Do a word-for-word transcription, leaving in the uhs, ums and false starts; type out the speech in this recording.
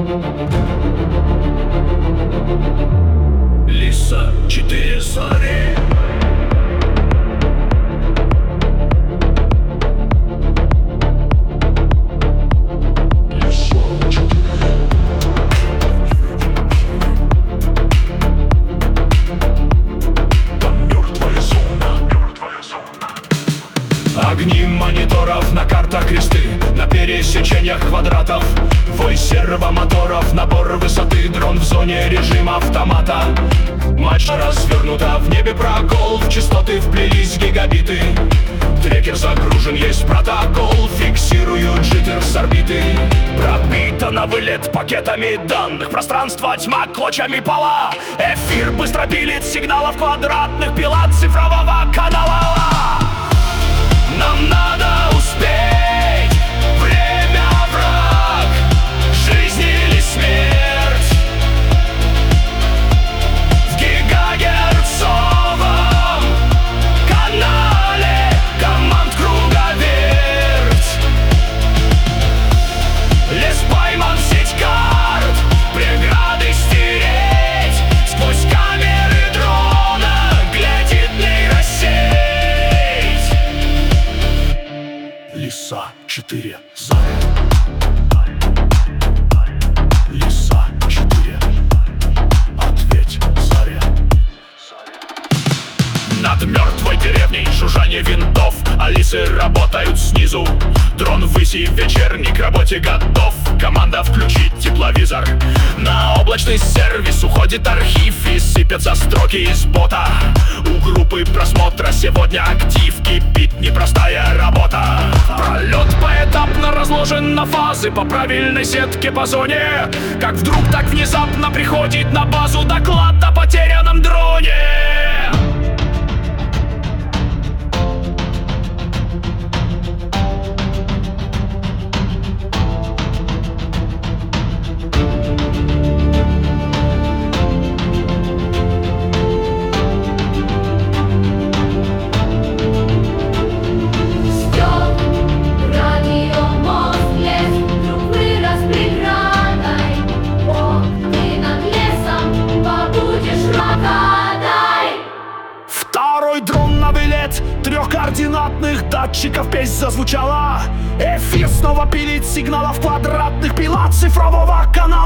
Лиса, четыре зари. Огни мониторов, на картах кресты, на пересечениях квадратов, вой сервомоторов, набор высоты, дрон в зоне режима автомата. Мачта развернута, в небе прокол, в частоты вплелись гигабиты. Трекер загружен, есть протокол, фиксируют джиттер с орбиты. Пробито на вылет пакетами данных, пространство тьма клочьями пола. Эфир быстро пилит сигналов квадратных, пила цифрового канала. Нам надо успеть, время враг, жизнь или смерть. В гигагерцовом канале команд круговерть. Лес пойман, сеть карт, преграды стереть. Сквозь камеры дрона глядит нейросеть. Лиса, четыре зари. Лиса, четыре. Ответь, заре. Над мертвой деревней жужжание винтов, а лисы работают снизу. Дрон выси, вечерний к работе готов. Команда включить тепловизор. На облачный сервис уходит архив и сыпятся строки из бота. У группы просмотра сегодня актив, кипит непростая работа. Пролет поэтапно разложен на фазы по правильной сетке по зоне. Как вдруг, так внезапно приходит на базу доклад о потерянном дроне. Дрон на вылет, трехкоординатных датчиков песнь зазвучала. Эфир снова пилит сигналов квадратных, пила цифрового канала.